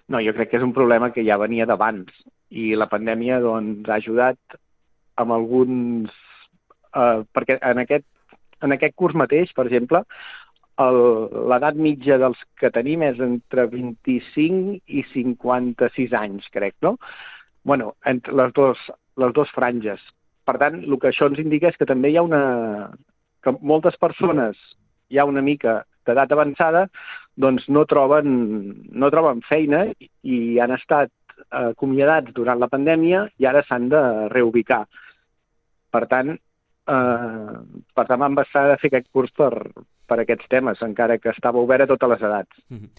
No, jo crec que és un problema que ja venia d'abans i la pandèmia doncs, ha ajudat amb alguns... perquè en aquest curs mateix, per exemple, l'edat mitja dels que tenim és entre 25 i 56 anys, crec, no? Bueno, entre les dues franges. Per tant, el que això ens indica és que també hi ha que moltes persones ja una mica d'edat avançada doncs no troben feina i han estat acomiadats durant la pandèmia i ara s'han de reubicar. Per tant, vam passar de fer aquest curs per aquests temes, encara que estava obert a totes les edats.